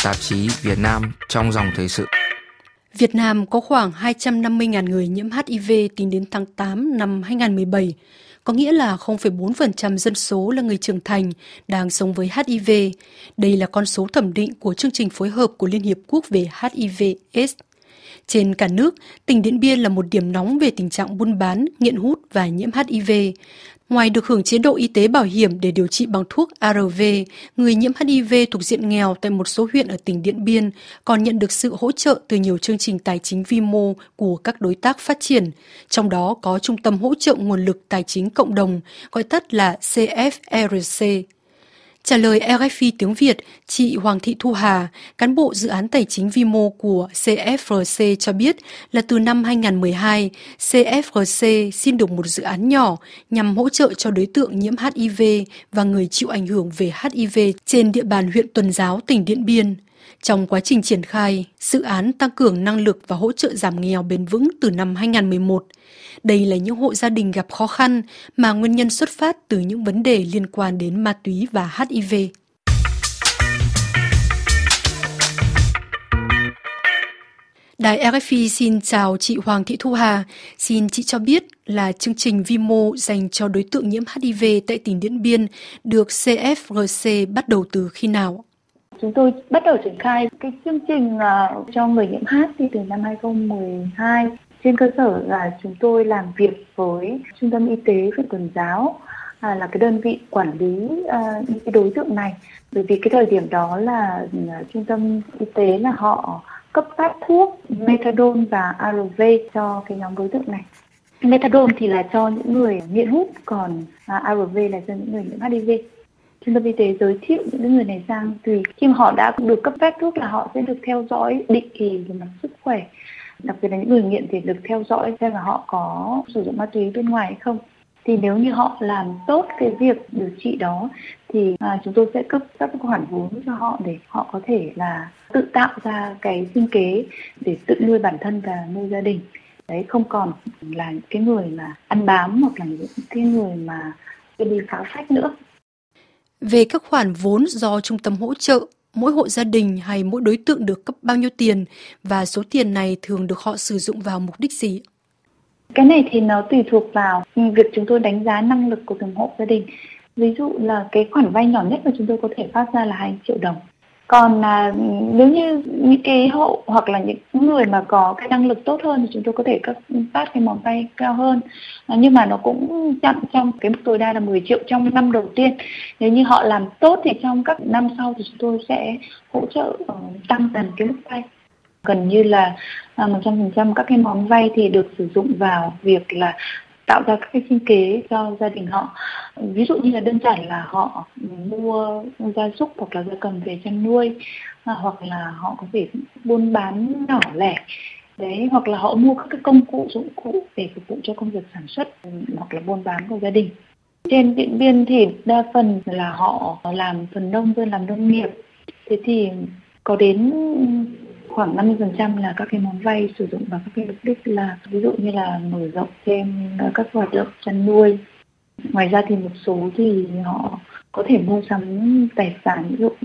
tạp chí Việt Nam trong dòng thời sự. Việt Nam có khoảng 250.000 người nhiễm HIV tính đến tháng 8 năm 2017, có nghĩa là 0,4% dân số là người trưởng thành đang sống với HIV. Đây là con số thẩm định của chương trình phối hợp của Liên Hiệp Quốc về HIV/AIDS. Trên cả nước, tỉnh Điện Biên là một điểm nóng về tình trạng buôn bán, nghiện hút và nhiễm HIV. Ngoài được hưởng chế độ y tế bảo hiểm để điều trị bằng thuốc ARV, người nhiễm HIV thuộc diện nghèo tại một số huyện ở tỉnh Điện Biên còn nhận được sự hỗ trợ từ nhiều chương trình tài chính vi mô của các đối tác phát triển, trong đó có Trung tâm Hỗ trợ Nguồn lực Tài chính Cộng đồng, gọi tắt là CFRC. Trả lời RFI tiếng Việt, chị Hoàng Thị Thu Hà, cán bộ dự án tài chính vi mô của CFRC cho biết là từ năm 2012, CFRC xin được một dự án nhỏ nhằm hỗ trợ cho đối tượng nhiễm HIV và người chịu ảnh hưởng về HIV trên địa bàn huyện Tuần Giáo, tỉnh Điện Biên. Trong quá trình triển khai, dự án tăng cường năng lực và hỗ trợ giảm nghèo bền vững từ năm 2011. Đây là những hộ gia đình gặp khó khăn mà nguyên nhân xuất phát từ những vấn đề liên quan đến ma túy và HIV. Đài RFI xin chào chị Hoàng Thị Thu Hà. Xin chị cho biết là chương trình vi mô dành cho đối tượng nhiễm HIV tại tỉnh Điện Biên được CFRC bắt đầu từ khi nào? Chúng tôi bắt đầu triển khai cái chương trình cho người nhiễm HIV từ năm 2012. Trên cơ sở là chúng tôi làm việc với Trung tâm Y tế huyện Tuần Giáo là cái đơn vị quản lý những cái đối tượng này. Bởi vì cái thời điểm đó là Trung tâm Y tế là họ cấp phát thuốc methadone và ARV cho cái nhóm đối tượng này. Methadone thì là cho những người nghiện hút, còn ARV là cho những người nhiễm HIV. Trung tâm y tế giới thiệu những người này sang, thì khi mà họ đã được cấp phép thuốc là họ sẽ được theo dõi định kỳ về mặt sức khỏe. Đặc biệt là những người nghiện thì được theo dõi xem là họ có sử dụng ma túy bên ngoài hay không. Thì nếu như họ làm tốt cái việc điều trị đó thì chúng tôi sẽ cấp các khoản vốn cho họ để họ có thể là tự tạo ra cái sinh kế để tự nuôi bản thân và nuôi gia đình. Đấy, không còn là những cái người mà ăn bám hoặc là những cái người mà đi phá phách nữa. Về các khoản vốn do trung tâm hỗ trợ, mỗi hộ gia đình hay mỗi đối tượng được cấp bao nhiêu tiền và số tiền này thường được họ sử dụng vào mục đích gì? Cái này thì nó tùy thuộc vào việc chúng tôi đánh giá năng lực của từng hộ gia đình. Ví dụ là cái khoản vay nhỏ nhất mà chúng tôi có thể phát ra là 2 triệu đồng. Còn nếu như những cái hộ hoặc là những người mà có cái năng lực tốt hơn thì chúng tôi có thể phát cái món vay cao hơn. Nhưng mà nó cũng chặn trong cái mức tối đa là 10 triệu trong năm đầu tiên. Nếu như họ làm tốt thì trong các năm sau thì chúng tôi sẽ hỗ trợ tăng dần cái mức vay. Gần như là 100% các cái món vay thì được sử dụng vào việc là tạo ra các cái sinh kế cho gia đình họ. Ví dụ như là đơn giản là họ mua gia súc hoặc là gia cầm về chăn nuôi, hoặc là họ có thể buôn bán nhỏ lẻ, đấy, hoặc là họ mua các cái công cụ dụng cụ để phục vụ cho công việc sản xuất hoặc là buôn bán của gia đình. Trên Điện Biên thì đa phần là họ làm thuần nông hơn làm nông nghiệp. Thế thì có đến khoảng 50% là các cái món vay sử dụng vào các cái mục đích là ví dụ như là mở rộng thêm các hoạt động chăn nuôi. Ngoài ra thì một số thì họ có thể mua sắm tài sản, ví dụ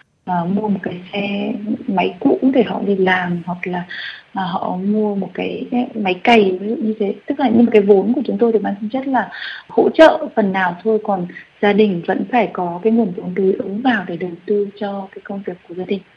mua một cái xe máy cũ để họ đi làm, hoặc là họ mua một cái máy cày, ví dụ như thế. Tức là những cái vốn của chúng tôi thì mang tính chất là hỗ trợ phần nào thôi, còn gia đình vẫn phải có cái nguồn vốn đối ứng vào để đầu tư cho cái công việc của gia đình.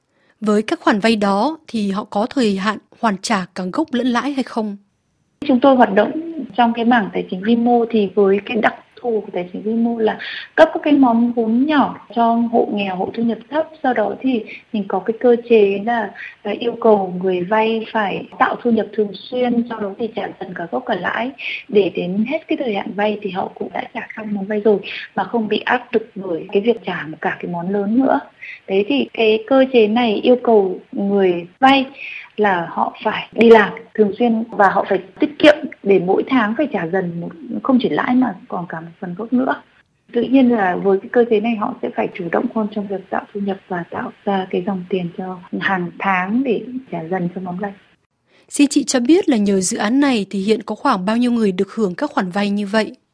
Với các khoản vay đó thì họ có thời hạn hoàn trả cả gốc lẫn lãi hay không? Chúng tôi hoạt động trong cái mảng tài chính vi mô thì với cái đặc thù của tài chính vi mô là cấp các cái món vốn nhỏ cho hộ nghèo, hộ thu nhập thấp. Sau đó thì mình có cái cơ chế là yêu cầu người vay phải tạo thu nhập thường xuyên, sau đó thì trả dần cả gốc cả lãi, để đến hết cái thời hạn vay thì họ cũng đã trả xong món vay rồi mà không bị áp lực bởi cái việc trả một cả cái món lớn nữa. Đấy, thì cái cơ chế này yêu cầu người vay là họ phải đi làm thường xuyên và họ phải tiết kiệm để mỗi tháng phải trả dần không chỉ lãi mà còn cả một phần gốc nữa. Tự nhiên là với cái cơ chế này họ sẽ phải chủ động hơn trong việc tạo thu nhập và tạo ra cái dòng tiền cho hàng tháng để trả dần cho món vay. Xin chị cho biết là nhờ dự án này thì hiện có khoảng bao nhiêu người được hưởng các khoản vay như vậy?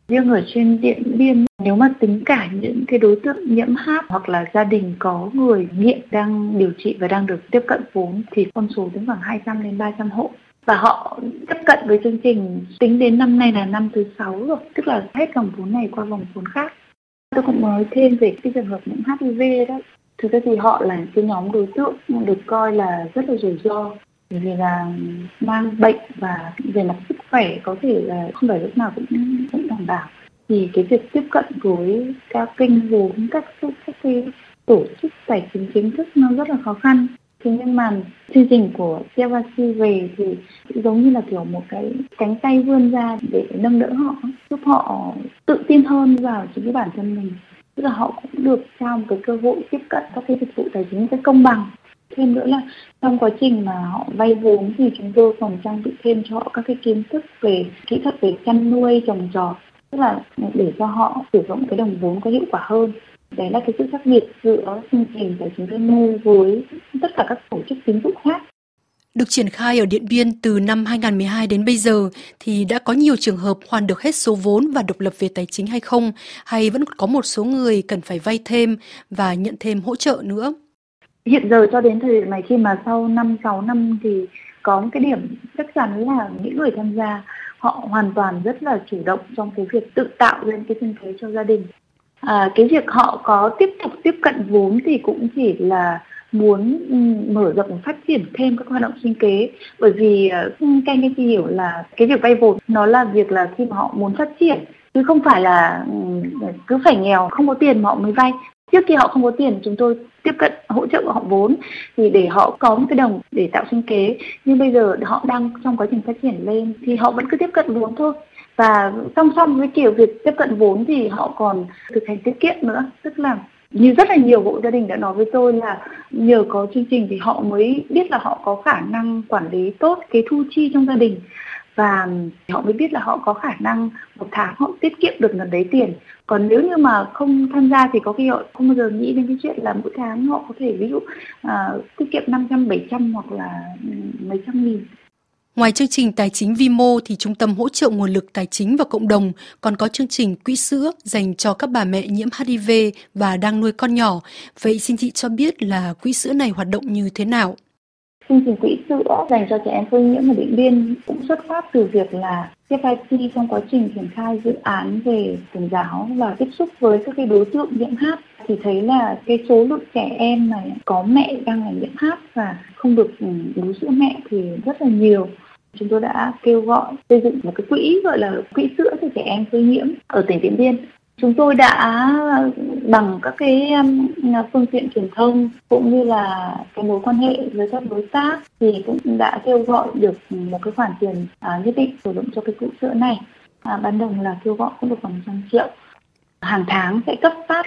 Riêng ở trên Điện Biên, nếu mà tính cả những cái đối tượng nhiễm HIV hoặc là gia đình có người nghiện đang điều trị và đang được tiếp cận vốn thì con số đến khoảng 200 đến 300 hộ. Và họ tiếp cận với chương trình tính đến năm nay là năm thứ 6 rồi, tức là hết vòng vốn này qua vòng vốn khác. Tôi cũng nói thêm về cái trường hợp nhiễm HIV đó. Thực ra thì họ là cái nhóm đối tượng được coi là rất là rủi ro, bởi vì là mang bệnh và về mặt sức khỏe có thể là không phải lúc nào cũng đảm bảo. Thì cái việc tiếp cận với các kênh vốn, các cái tổ chức tài chính chính thức nó rất là khó khăn. Thế nhưng mà chương trình của CFRC về thì giống như là kiểu một cái cánh tay vươn ra để nâng đỡ họ, giúp họ tự tin hơn vào chính cái bản thân mình. Tức là họ cũng được trao một cái cơ hội tiếp cận các cái dịch vụ tài chính một cách công bằng. Thêm nữa là trong quá trình mà họ vay vốn thì chúng tôi còn trang bị thêm cho họ các cái kiến thức về kỹ thuật về chăn nuôi, trồng trọt, tức là để cho họ sử dụng cái đồng vốn có hiệu quả hơn. Đấy là cái sự khác biệt giữa chương trình tài chính vi mô với tất cả các tổ chức tín dụng khác. Được triển khai ở Điện Biên từ năm 2012 đến bây giờ thì đã có nhiều trường hợp hoàn được hết số vốn và độc lập về tài chính hay không? Hay vẫn có một số người cần phải vay thêm và nhận thêm hỗ trợ nữa? Hiện giờ cho đến thời điểm này, khi mà sau 5-6 năm thì có một cái điểm chắc chắn là những người tham gia họ hoàn toàn rất là chủ động trong cái việc tự tạo lên cái sinh kế cho gia đình. Cái việc họ có tiếp tục tiếp cận vốn thì cũng chỉ là muốn mở rộng và phát triển thêm các hoạt động sinh kế, bởi vì các anh chị hiểu là cái việc vay vốn nó là việc là khi mà họ muốn phát triển, chứ không phải là cứ phải nghèo không có tiền mà họ mới vay. Trước khi họ không có tiền, chúng tôi tiếp cận hỗ trợ họ vốn thì để họ có một cái đồng để tạo sinh kế, nhưng bây giờ họ đang trong quá trình phát triển lên thì họ vẫn cứ tiếp cận vốn thôi. Và song song với kiểu việc tiếp cận vốn thì họ còn thực hành tiết kiệm nữa, tức là như rất là nhiều hộ gia đình đã nói với tôi là nhờ có chương trình thì họ mới biết là họ có khả năng quản lý tốt cái thu chi trong gia đình, và họ mới biết là họ có khả năng một tháng họ tiết kiệm được gần đấy tiền. Còn nếu như mà không tham gia thì có khi họ không bao giờ nghĩ đến cái chuyện là mỗi tháng họ có thể ví dụ tiết kiệm 500, 700 hoặc là mấy trăm nghìn. Ngoài chương trình tài chính vi mô thì Trung tâm hỗ trợ nguồn lực tài chính và cộng đồng còn có chương trình quỹ sữa dành cho các bà mẹ nhiễm HIV và đang nuôi con nhỏ. Vậy xin chị cho biết là quỹ sữa này hoạt động như thế nào? Chương trình quỹ sữa dành cho trẻ em phơi nhiễm ở Điện Biên cũng xuất phát từ việc là CFRC trong quá trình triển khai dự án về tôn giáo và tiếp xúc với các cái đối tượng nhiễm HIV thì thấy là cái số lượng trẻ em này có mẹ đang là nhiễm HIV và không được bú sữa mẹ thì rất là nhiều. Chúng tôi đã kêu gọi xây dựng một cái quỹ gọi là quỹ sữa cho trẻ em phơi nhiễm ở tỉnh Điện Biên. Chúng tôi đã bằng các cái phương tiện truyền thông cũng như là cái mối quan hệ với các đối tác thì cũng đã kêu gọi được một cái khoản tiền nhất định sử dụng cho cái quỹ sữa này. Ban đầu là kêu gọi cũng được khoảng 100 triệu. Hàng tháng sẽ cấp phát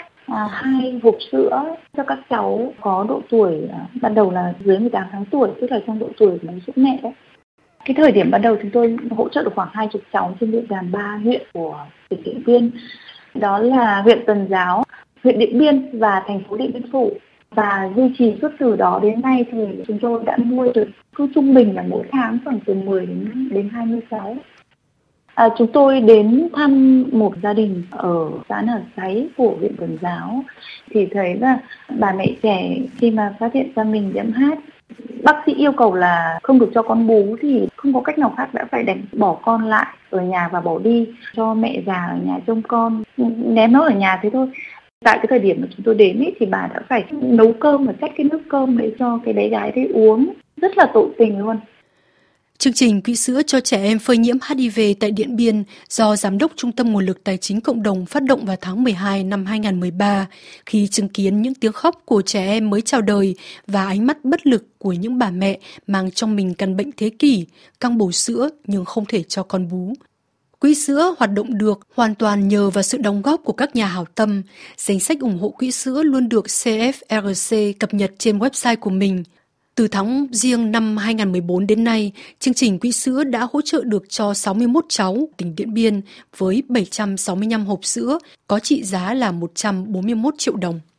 2 hộp sữa cho các cháu có độ tuổi ban đầu là dưới 18 tháng tuổi, tức là trong độ tuổi bú sữa mẹ đấy. Cái thời điểm ban đầu chúng tôi hỗ trợ được khoảng 20 cháu trên địa bàn 3 huyện của tỉnh Điện Biên. Đó là huyện Tuần Giáo, huyện Điện Biên và thành phố Điện Biên Phủ. Và duy trì suốt từ đó đến nay thì chúng tôi đã nuôi được cứ trung bình là mỗi tháng khoảng từ 10 đến 20 cháu. Chúng tôi đến thăm một gia đình ở xã Nở Sáy của huyện Tuần Giáo thì thấy là bà mẹ trẻ khi mà phát hiện ra mình nhiễm HIV, bác sĩ yêu cầu là không được cho con bú thì không có cách nào khác đã phải đành bỏ con lại ở nhà và bỏ đi cho mẹ già ở nhà trông con, ném nó ở nhà thế thôi. Tại cái thời điểm mà chúng tôi đến thì bà đã phải nấu cơm và xách cái nước cơm để cho cái bé gái đấy uống, rất là tội tình luôn. Chương trình quỹ sữa cho trẻ em phơi nhiễm HIV tại Điện Biên do Giám đốc Trung tâm Nguồn lực Tài chính Cộng đồng phát động vào tháng 12 năm 2013 khi chứng kiến những tiếng khóc của trẻ em mới chào đời và ánh mắt bất lực của những bà mẹ mang trong mình căn bệnh thế kỷ, căng bầu sữa nhưng không thể cho con bú. Quỹ sữa hoạt động được hoàn toàn nhờ vào sự đóng góp của các nhà hảo tâm. Danh sách ủng hộ quỹ sữa luôn được CFRC cập nhật trên website của mình. Từ tháng Giêng năm 2014 đến nay, chương trình quỹ sữa đã hỗ trợ được cho 61 cháu tỉnh Điện Biên với 765 hộp sữa có trị giá là 141 triệu đồng.